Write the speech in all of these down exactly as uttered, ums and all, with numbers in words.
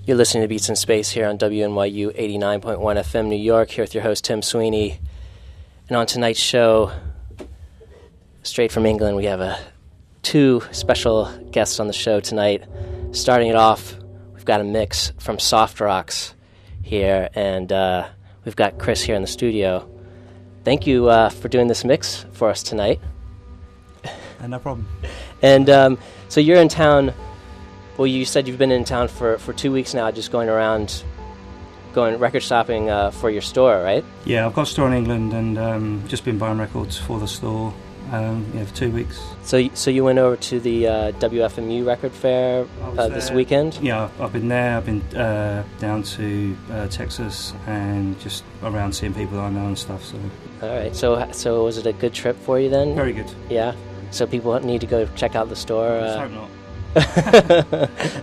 You're listening to Beats in Space here on W N Y U eighty-nine point one F M New York, here with your host Tim Sweeney. And on tonight's show, straight from England, we have a, two special guests on the show tonight. Starting it off, we've got a mix from Soft Rocks here, and uh, we've got Chris here in the studio. Thank you uh, for doing this mix for us tonight. Uh, no problem. And um, so you're in town. Well, you said you've been in town for, for two weeks now, just going around, going record shopping uh, for your store, right? Yeah, I've got a store in England and um, just been buying records for the store um, yeah, for two weeks. So so you went over to the uh, W F M U Record Fair uh, this weekend? Yeah, I've been there. I've been uh, down to uh, Texas and just around seeing people that I know and stuff. So. All right. So so was it a good trip for you then? Very good. Yeah? So people need to go check out the store? I uh, hope not. yeah.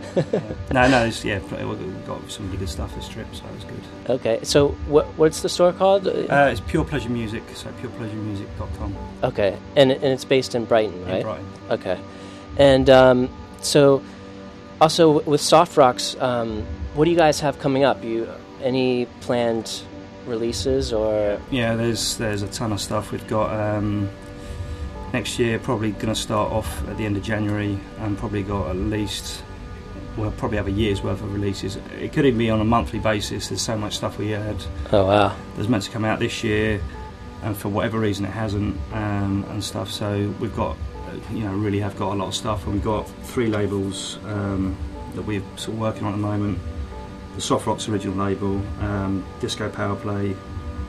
No, no, it's, yeah, we've got some really good stuff this trip, so it was good. Okay, so what what's the store called? Uh, it's Pure Pleasure Music, so pure pleasure music dot com. Okay, and and it's based in Brighton, right? In Brighton. Okay, and um, so also with Soft Rocks, um, what do you guys have coming up? You any planned releases or? Yeah, there's there's a ton of stuff. We've got. Um, Next year, probably going to start off at the end of January and probably got at least, we'll probably have a year's worth of releases. It could even be on a monthly basis. There's so much stuff we had. Oh, wow. That's meant to come out this year, and for whatever reason it hasn't, um, and stuff. So we've got, you know, really have got a lot of stuff, and we've got three labels um, that we're sort of working on at the moment. The Soft Rocks original label, um, Disco Power Play,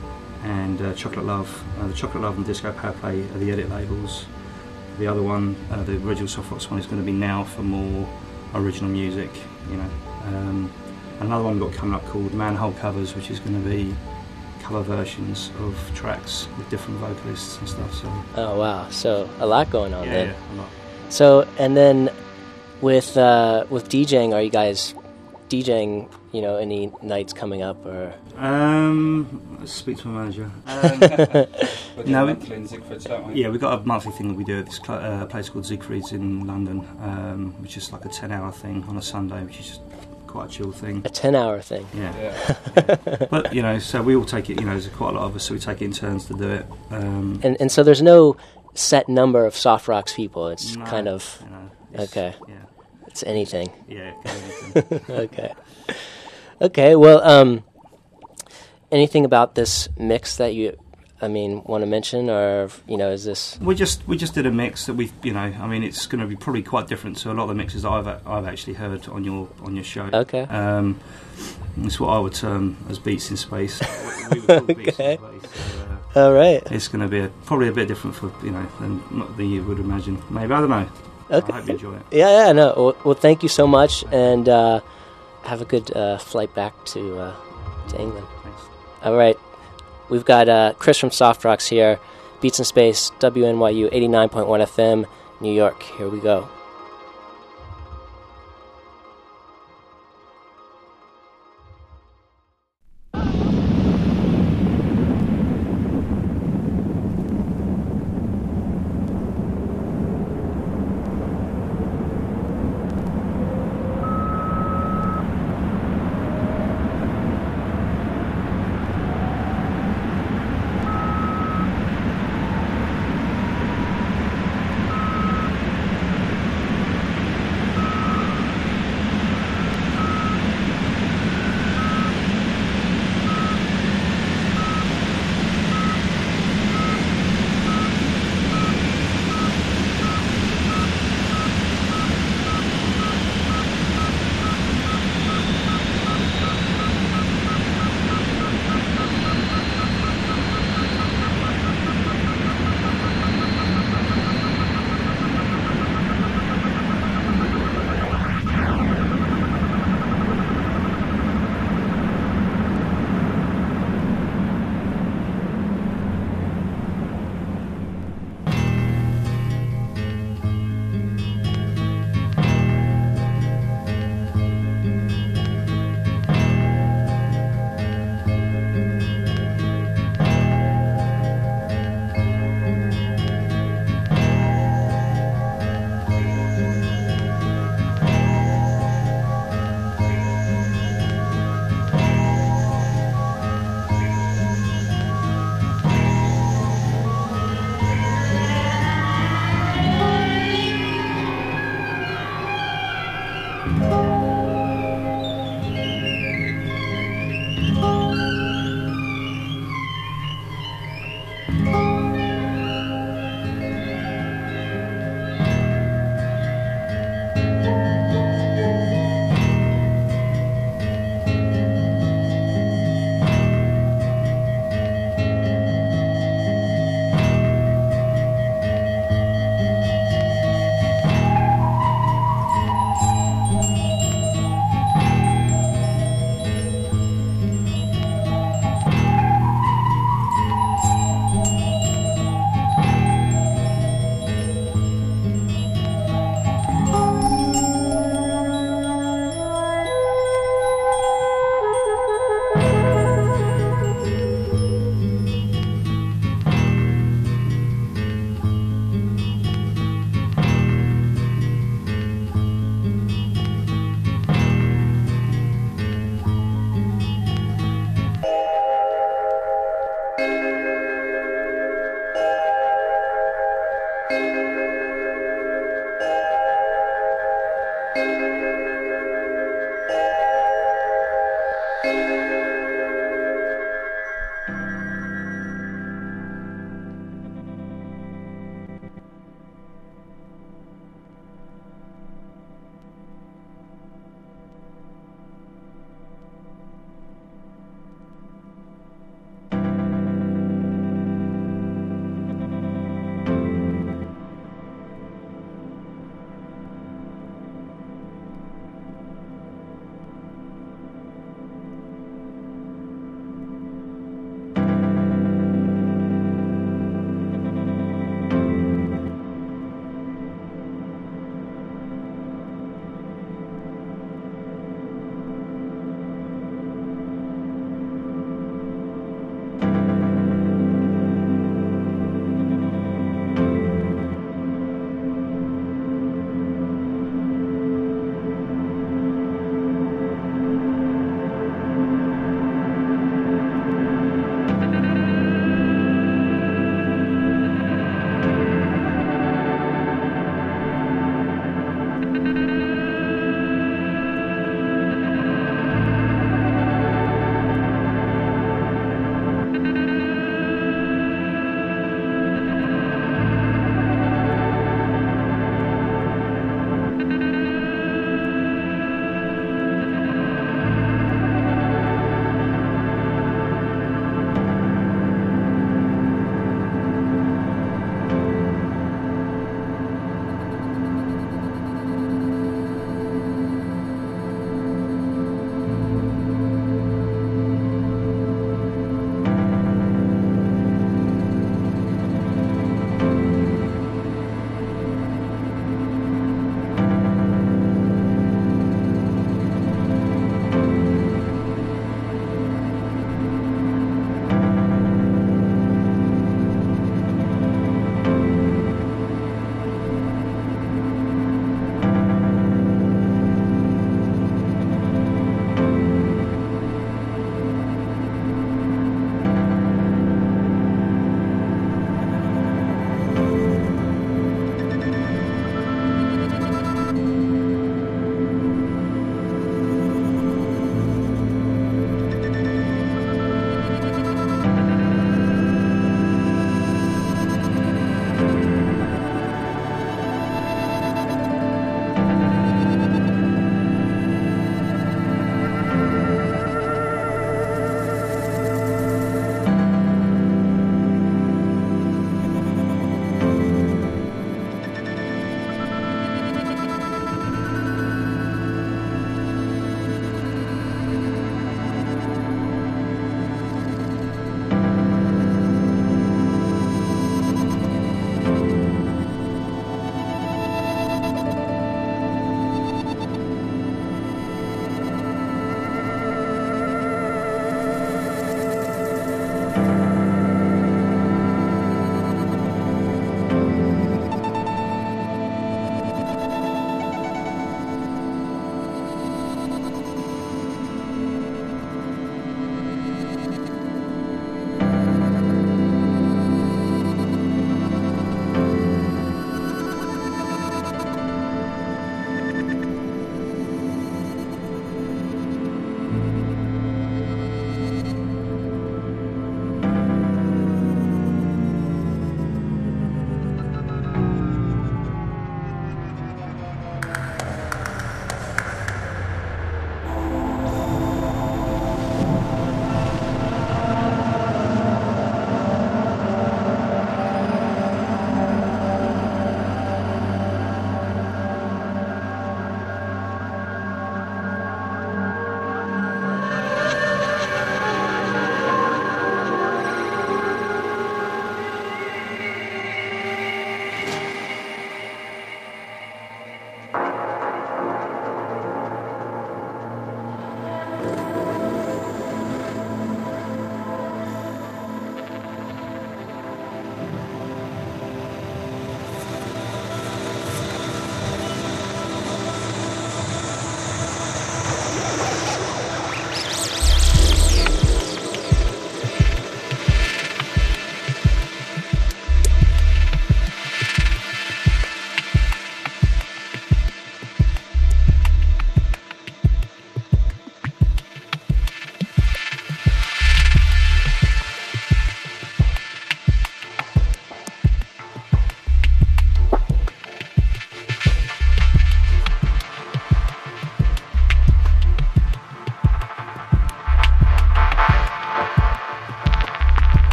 and uh, Chocolate Love. Uh, the Chocolate Love and Disco Power Play are the edit labels. The other one, uh, the original Soft Rocks one, is going to be Now for more original music, you know. Um, another one we've got coming up called Manhole Covers, which is going to be cover versions of tracks with different vocalists and stuff. So. Oh, wow. So a lot going on yeah, then. Yeah, a lot. So, and then with uh, with DJing, are you guys DJing, you know, any nights coming up or? Um, let's speak to my manager. Um, no, we, in Siegfried's, don't we? Yeah, we've got a monthly thing that we do at this cl- uh, place called Siegfried's in London, um, which is like a ten-hour thing on a Sunday, which is just quite a chill thing. A ten-hour thing. Yeah. Yeah. yeah. But you know, so we all take it. You know, there's quite a lot of us, so we take it in turns to do it. Um, and and so there's no set number of Soft Rocks people. It's no, kind of you know, it's, okay. Yeah. It's anything. Yeah. Anything. Okay. Okay. Well, um, anything about this mix that you, I mean, want to mention, or you know, is this? We just we just did a mix that we, you know, I mean, it's going to be probably quite different to a lot of the mixes that I've I've actually heard on your on your show. Okay. Um, it's what I would term as Beats in Space. We would call okay. Beats in Space. So, uh, All right. It's going to be a, probably a bit different for you know than, than you would imagine. Maybe I don't know. Okay. I hope you enjoy it. Yeah. Yeah. No. Well, well thank you so much, and uh, have a good uh, flight back to uh, to England. Thanks. All right. We've got uh, Chris from Soft Rocks here, Beats in Space, W N Y U eighty-nine point one F M, New York. Here we go. Thank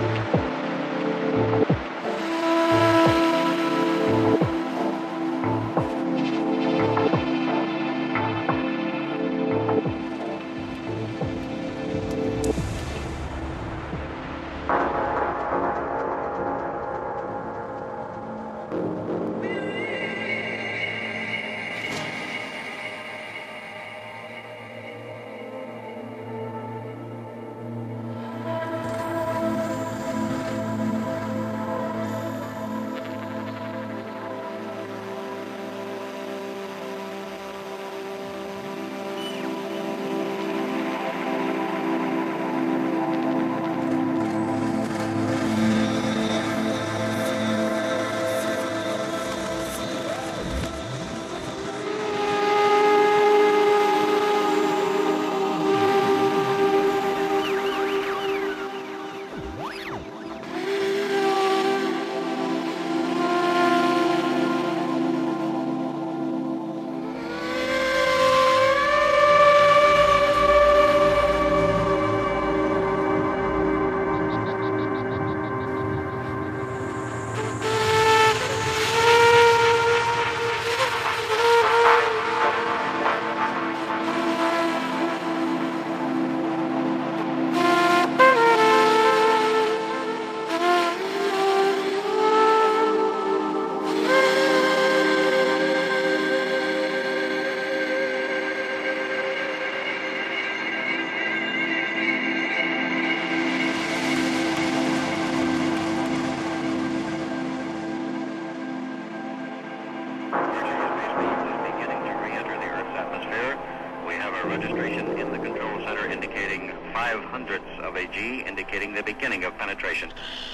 Registration in the control center indicating five hundredths of a G, indicating the beginning of penetration.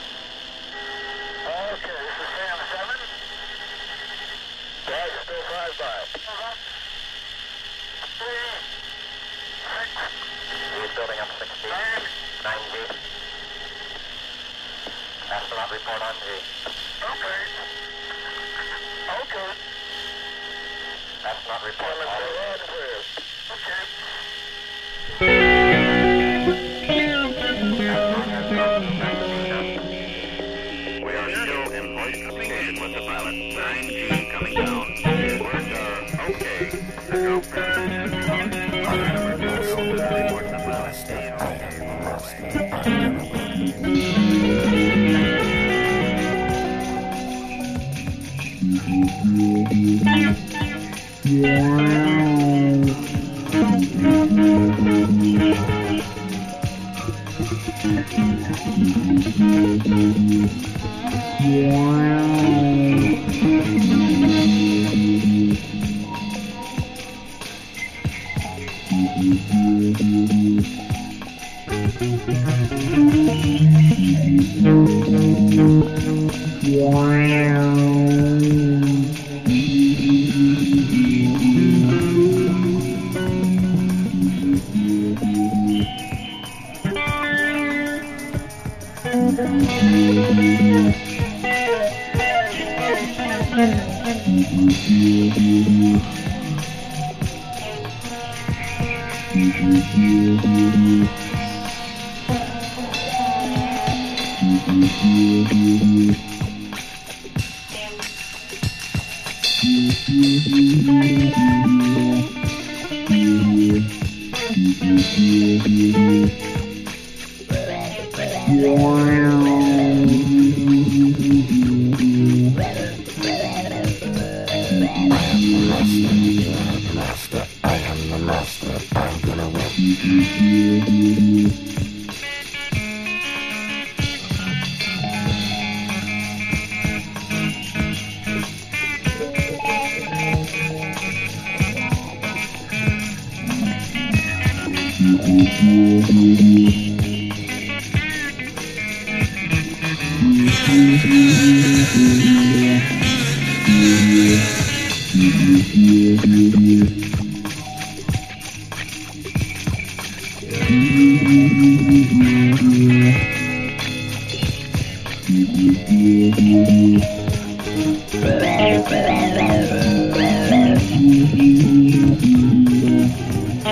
Okay, this is Sam seven. Tag still five by. Uh-huh. Three, six. He's building up sixty. Nine. Nine G. Astronaut report on G. Okay. Okay. Astronaut report on G. Okay. We are still in voice communication with the pilot. nine G coming down. Words are okay. The girlfriend has gone. Report the pilot. Stay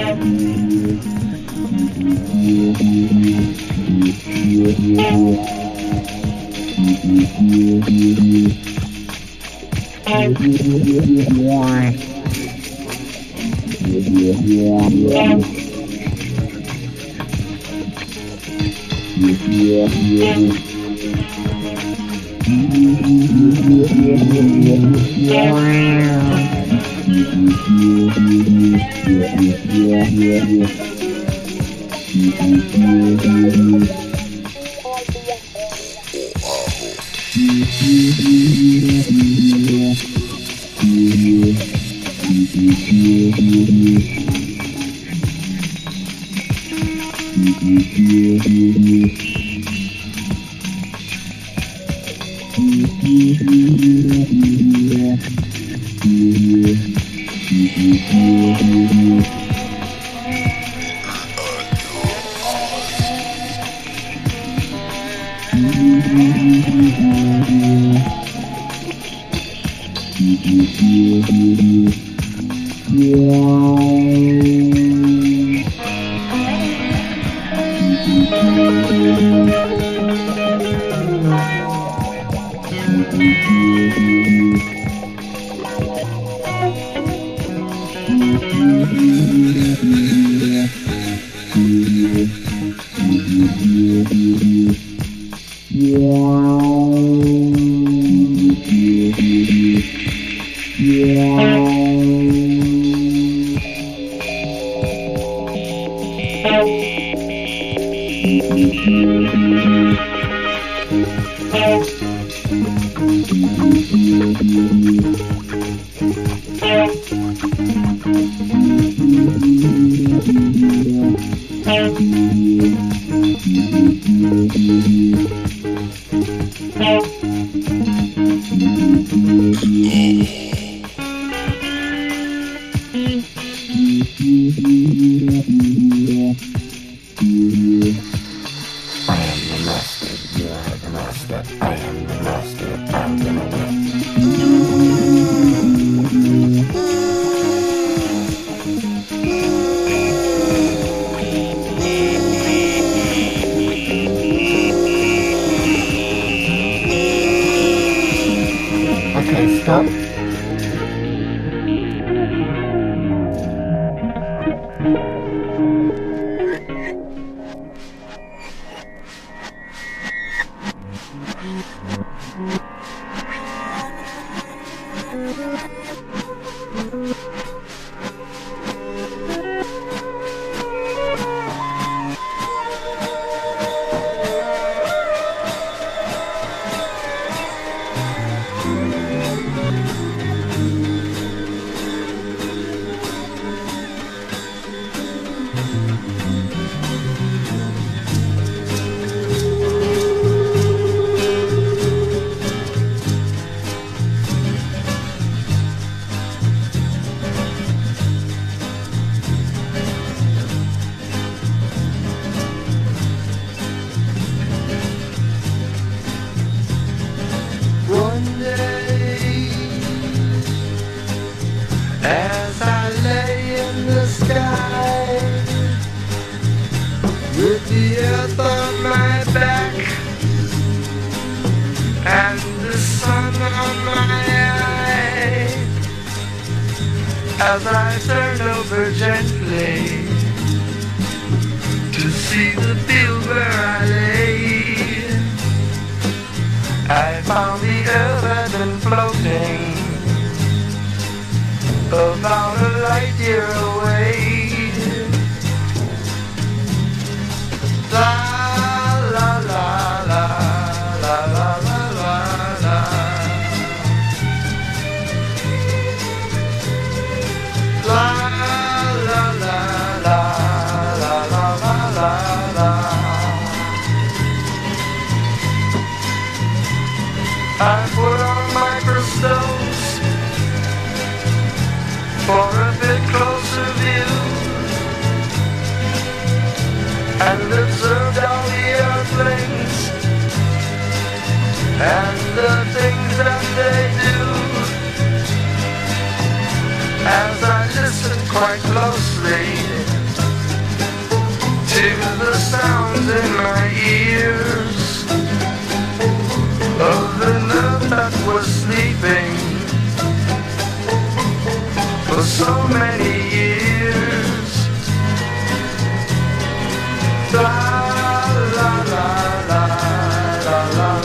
Thank you.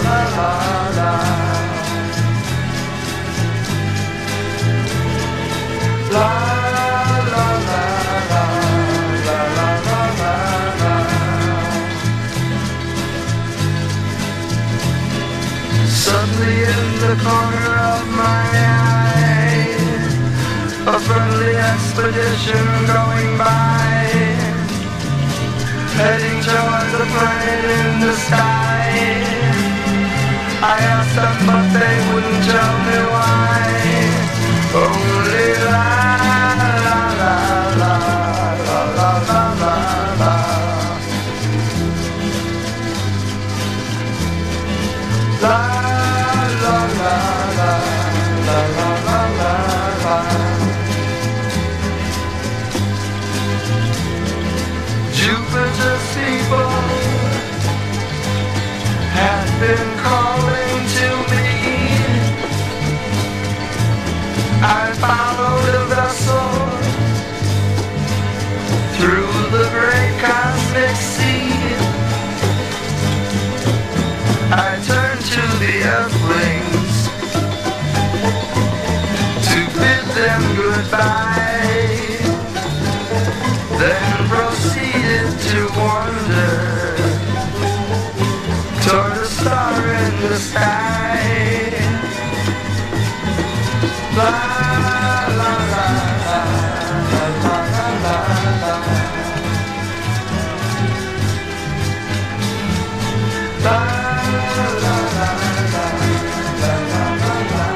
la la la. La la la la la la la la la. Suddenly in the corner of my eye, a friendly expedition going by, heading toward the planet in the sky. I asked them but they wouldn't tell me why. Only la la la la la la la la la. La la la la la la la la la. Jupiter's people have been calling to me. I followed a vessel through the great cosmic sea. I turned to the earthlings to bid them goodbye, then proceeded to wander toward a star in the sky. La la la la la la la la. La la la la la la la la.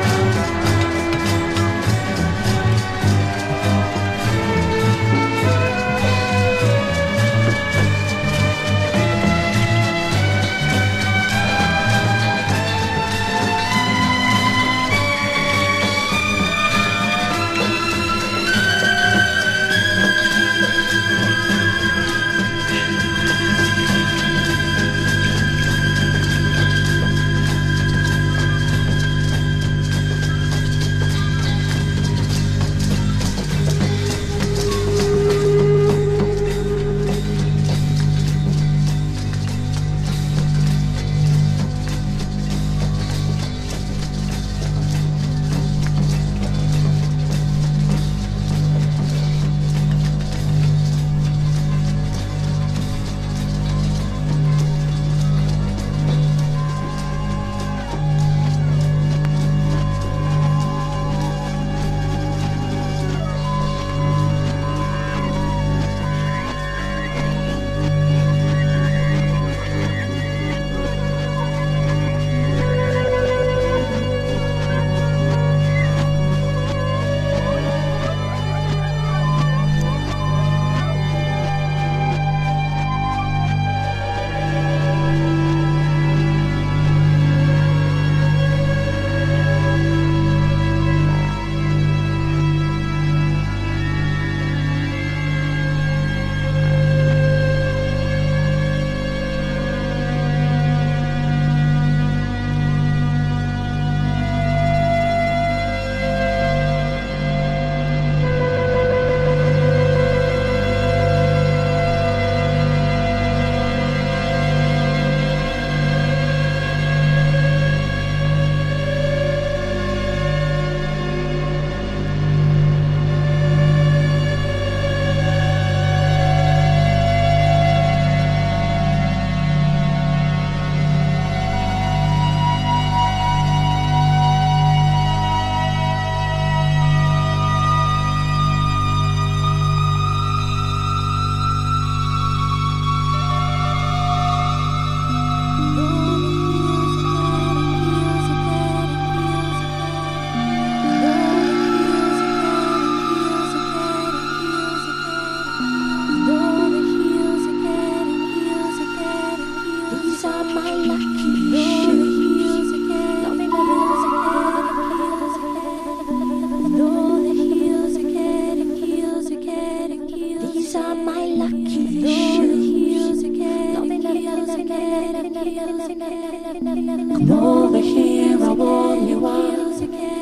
Come over here, I warm you up.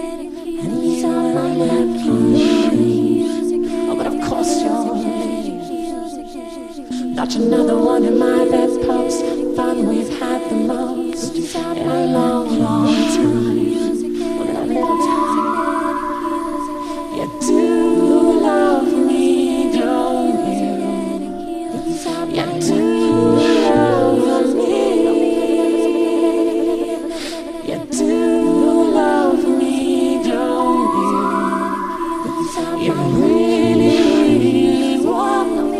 And these are my napkins. Oh, but of course you're late. Not another one in my bedpost. Fun we've had the most. And time, with a little time. You do love me, don't you? You do love me. You do love me, don't you? You really, really want me.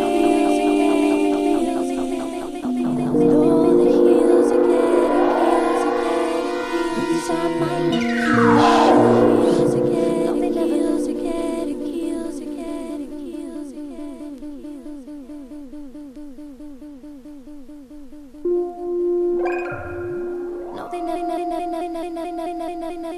Though the heels are getting inside my heels again. Though the heels are getting heels again. Heels again. No, they no, no, no, no, no, no, no, no, no, no, no,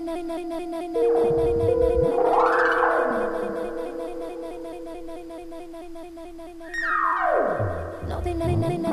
no, they no, no, no, no,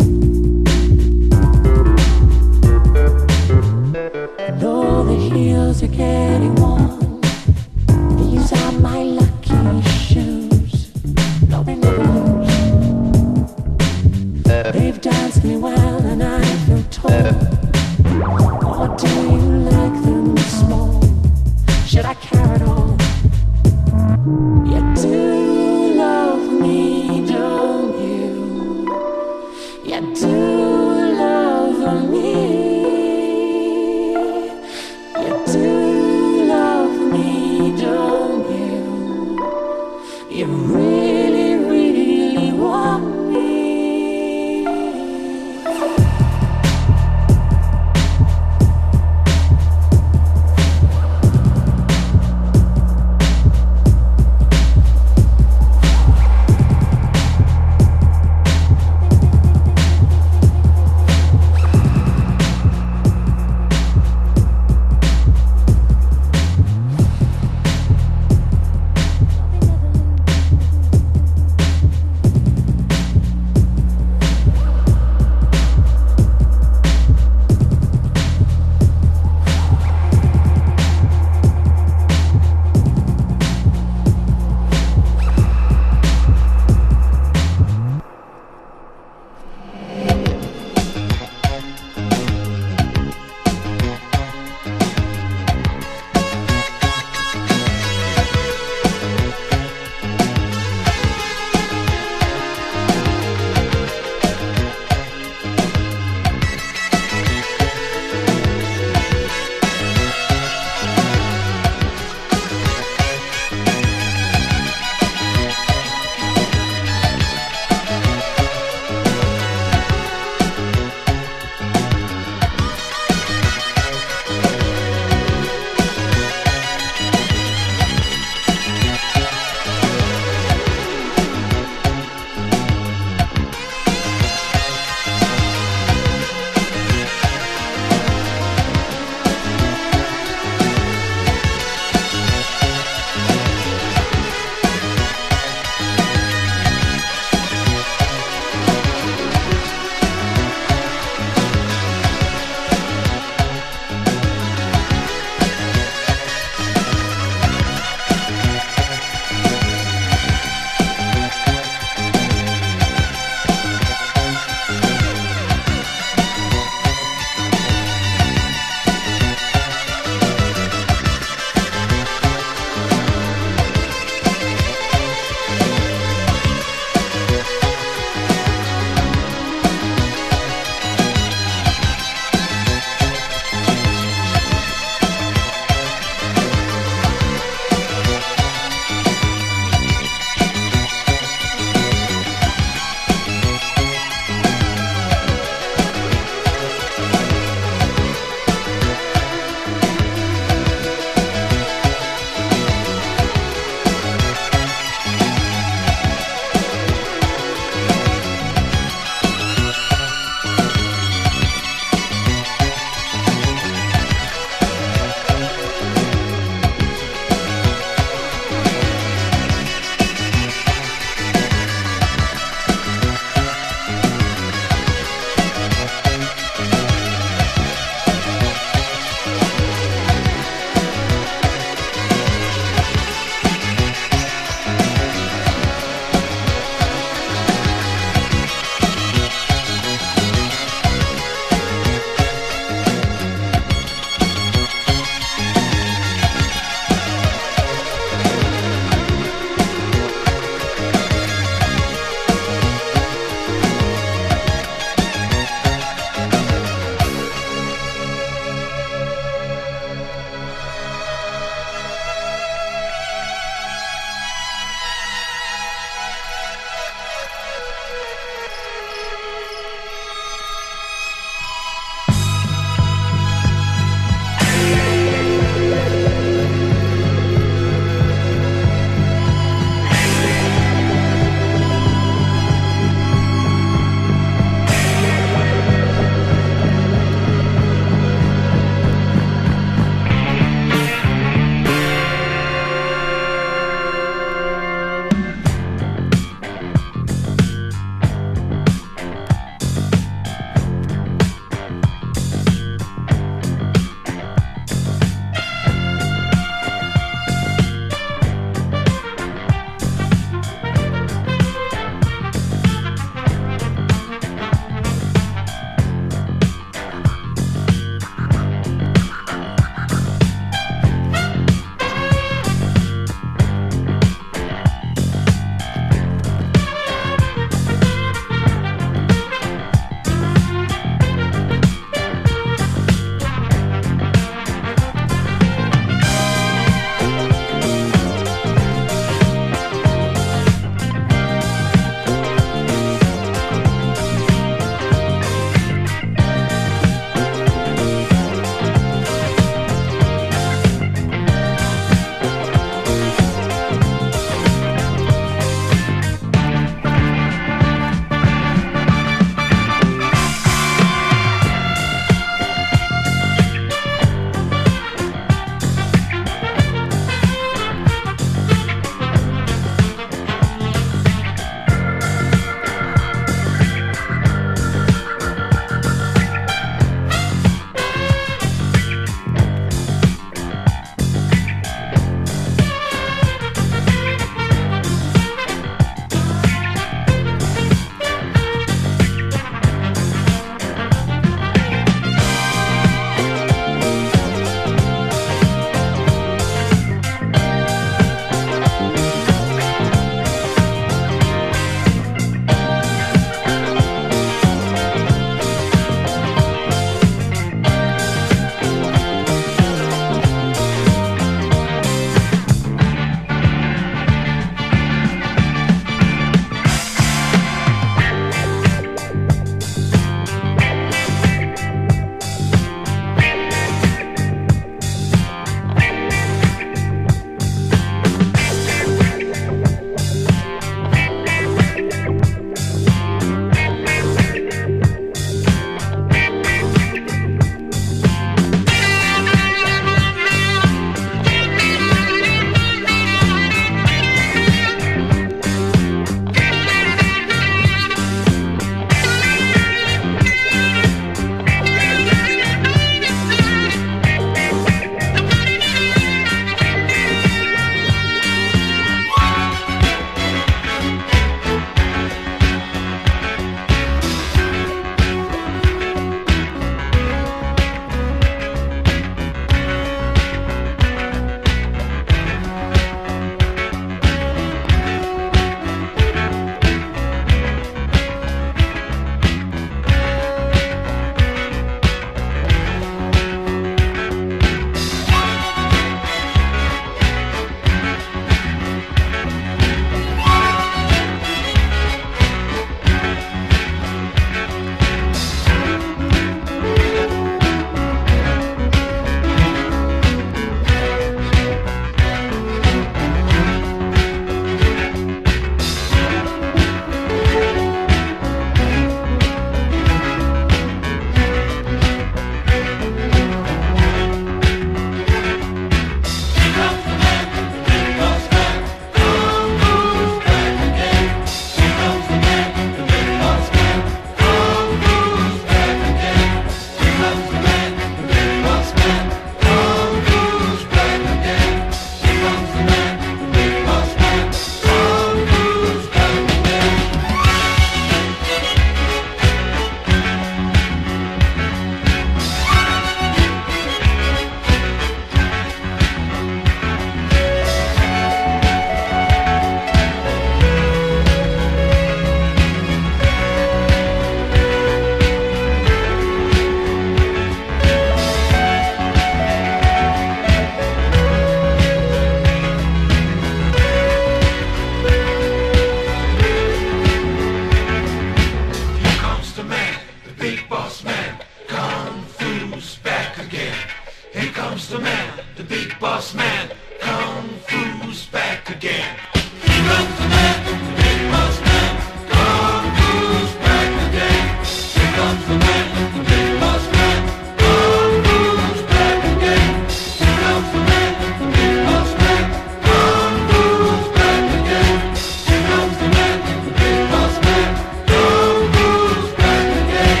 boss man, Kung Fu's back again. Here comes the man, the big boss man, Kung Fu's back again. Here comes the man, the big boss man, Kung Fu's back again. Here comes the man, the big boss man, Kung Fu's back again. Here comes the man, the big boss man, Kung Fu's back again.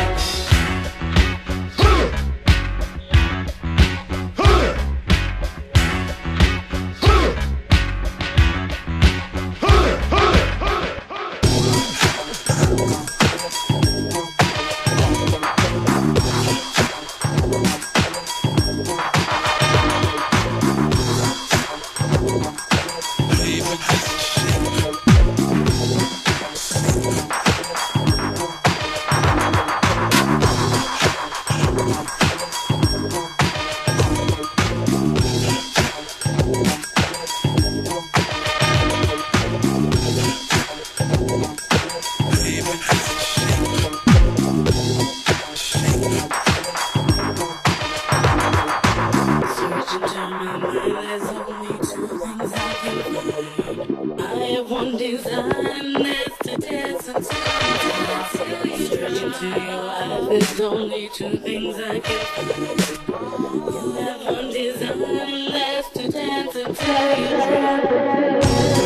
There's only two things I can find. You have one design, and that's to dance until you drop.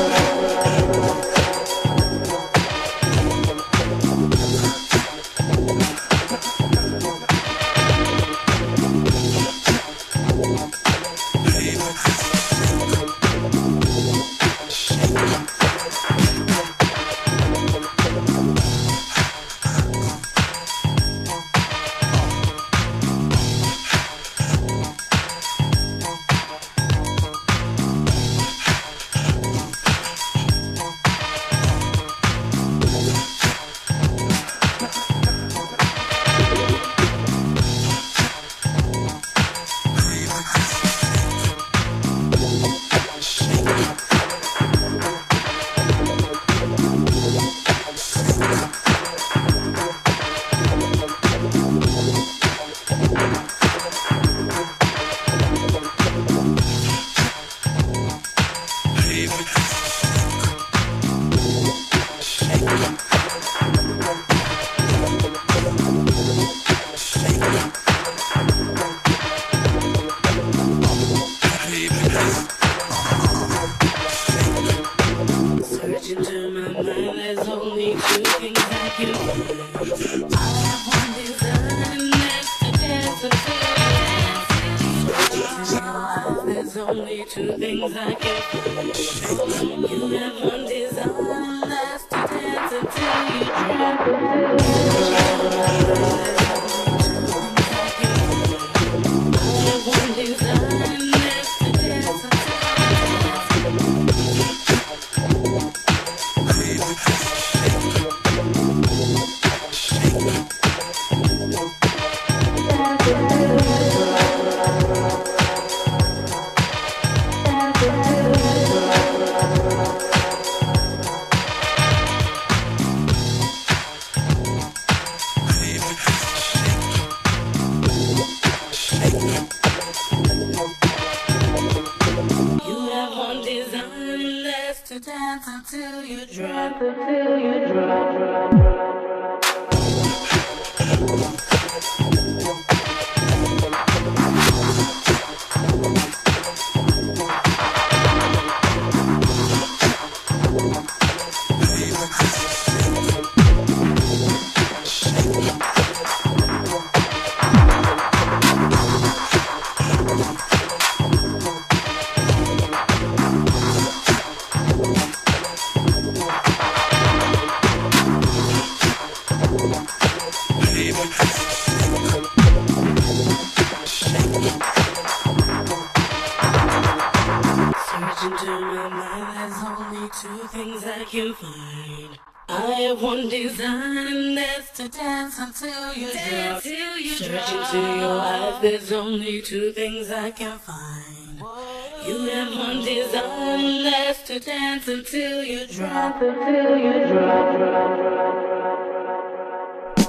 There's only two things I can find. You have one design, that's to dance until you drop, until you drop.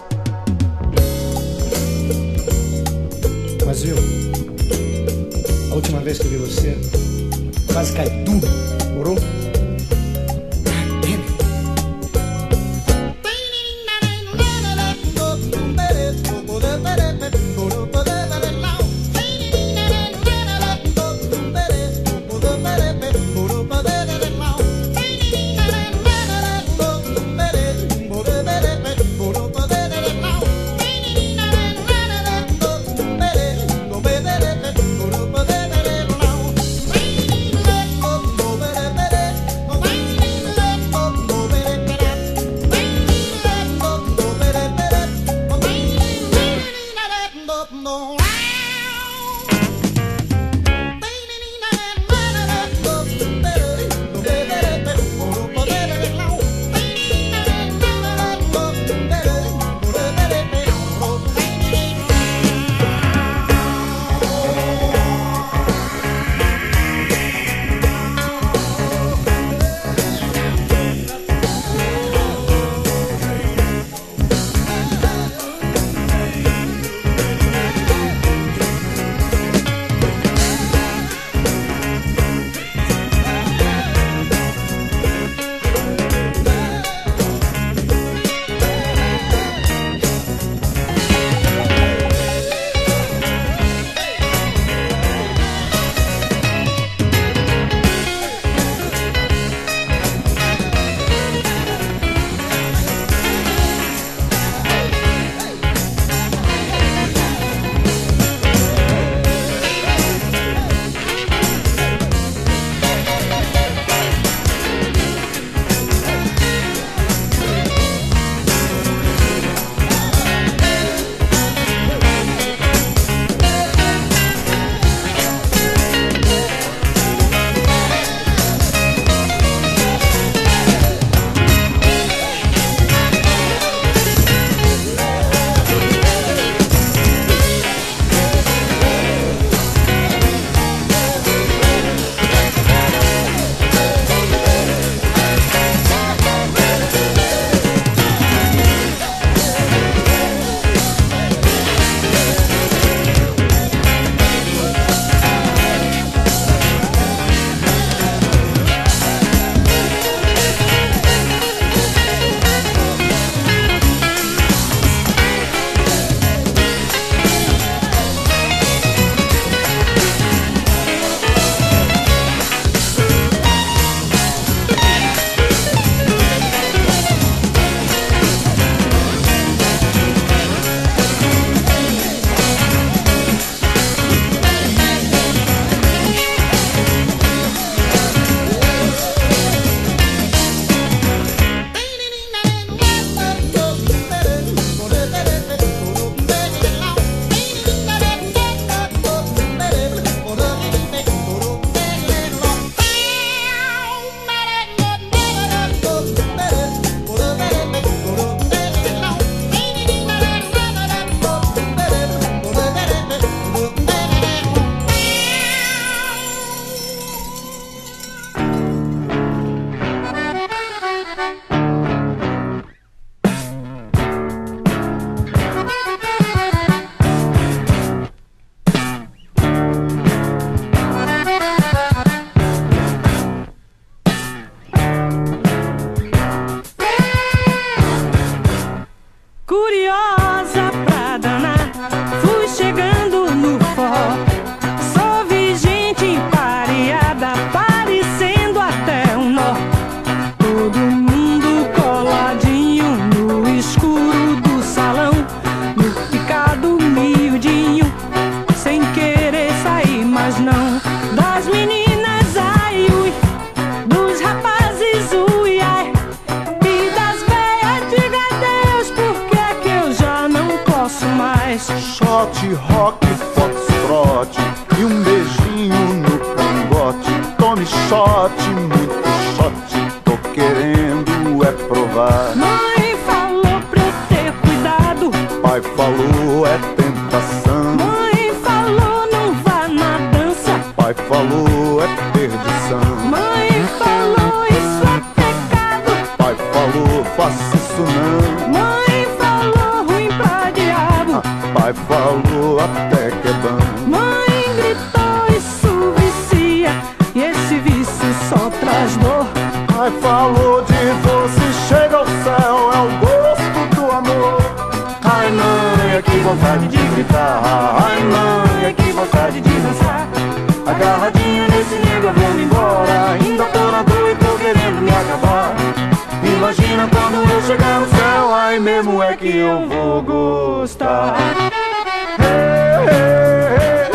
Mas viu? A última vez que eu vi você, quase cai tudo. Morou? shot, rock, foxtrot e um beijinho no cangote. Tome shot, muito shot, tô querendo é provar. Mãe falou pra eu ter cuidado, pai falou é tentação. mãe falou não vá na dança, Pai falou é perdição. mãe falou isso é pecado, Pai falou faça isso não. mãe falou ruim pra diabo, Pai falou até que é bom. mãe gritou isso vontade de gritar. Ai mãe, que vontade de dançar. Agarradinho nesse nego eu vou embora. Ainda tô na dor e tô querendo me acabar. Imagina quando eu chegar no céu. Ai mesmo é que eu vou gostar. Hey, hey, hey.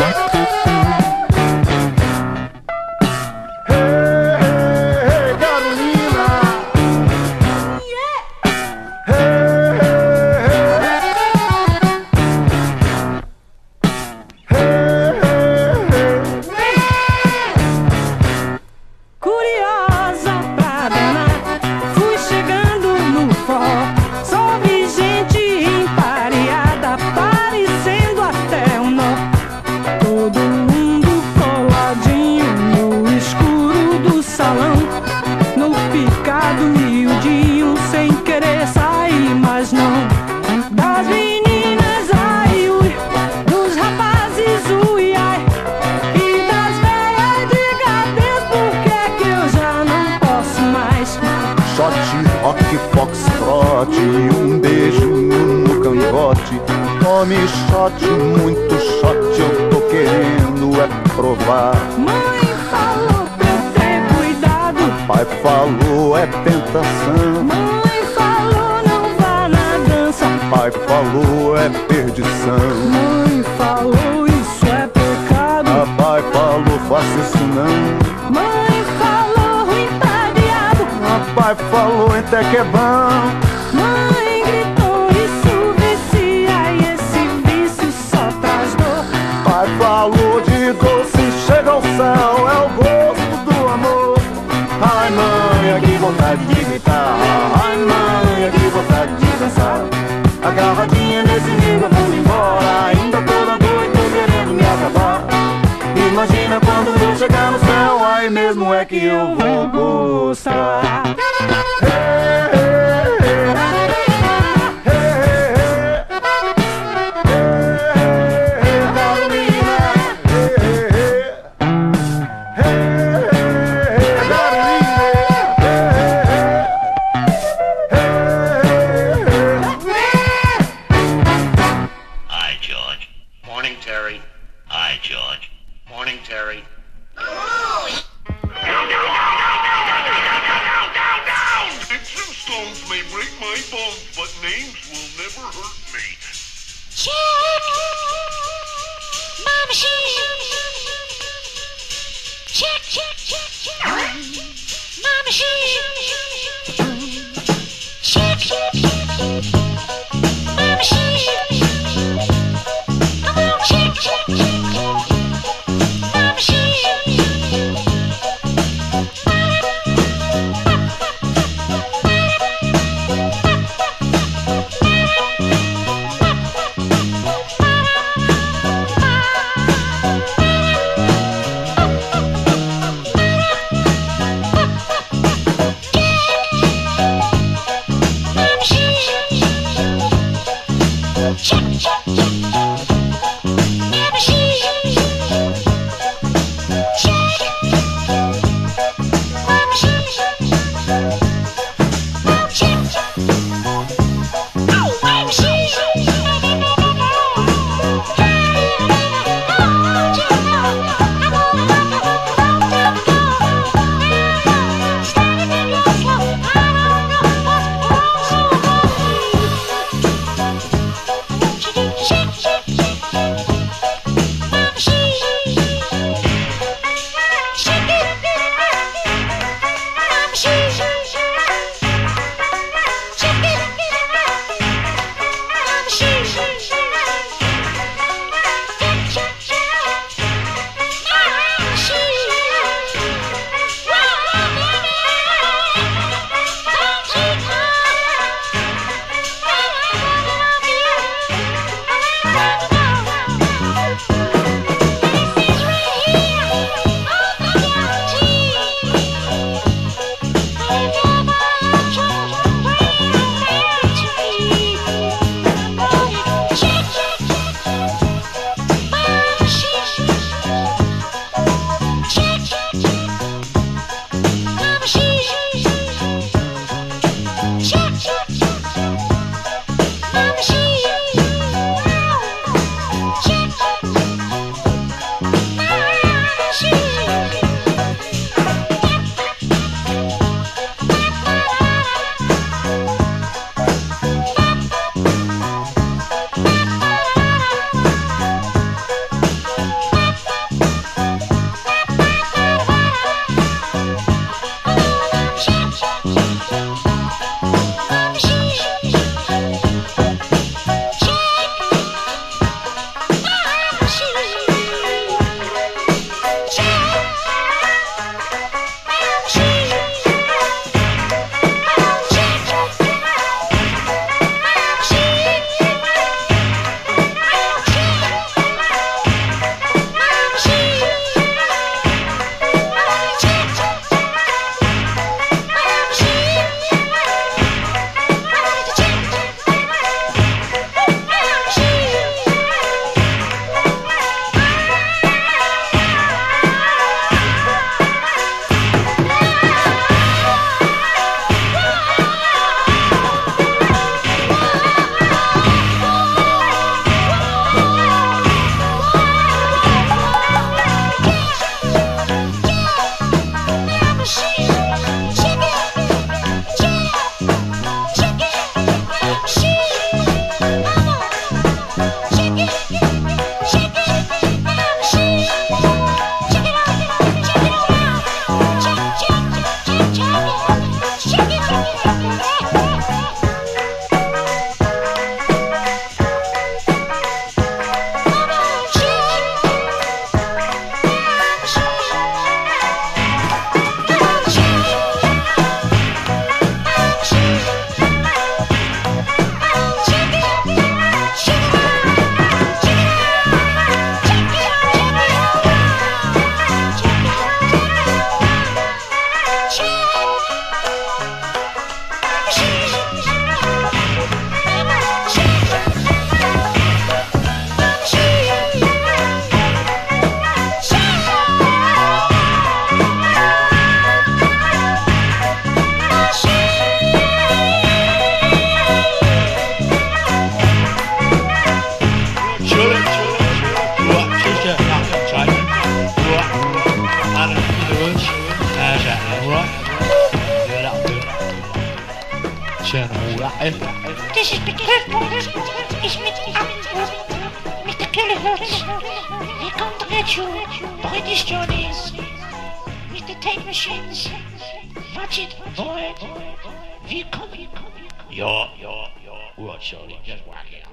E um beijinho no cangote. Tome shot, muito shot. Eu tô querendo é provar. Mãe falou pra eu ter cuidado. Pai falou é tentação. Mãe falou não vá na dança. Pai falou é perdição. Mãe falou isso é pecado. Papai falou faça isso não. Mãe falou ruim tá diabo. Papai falou até que é bom. Mãe gritou, isso vicia e esse vício só traz dor. Pai falou de doce, chega ao céu, é o gosto do amor. Ai mãe, que vontade de gritar. Ai mãe, que vontade de dançar. Agarradinha nesse nego eu vou embora. Ainda tô na dor e tô querendo me acabar. Imagina quando eu chegar no céu. Ai mesmo é que eu vou gostar. Hey, hey. Shake, shake, shake. this is the Kirkwood. Is mit Upwood. Mister Killerwood. We come to get you. By this journey. Mister Tape Machines. Watch it, boy. We come. Ja, ja, ja. Oerhört, Shirley. Just whack it.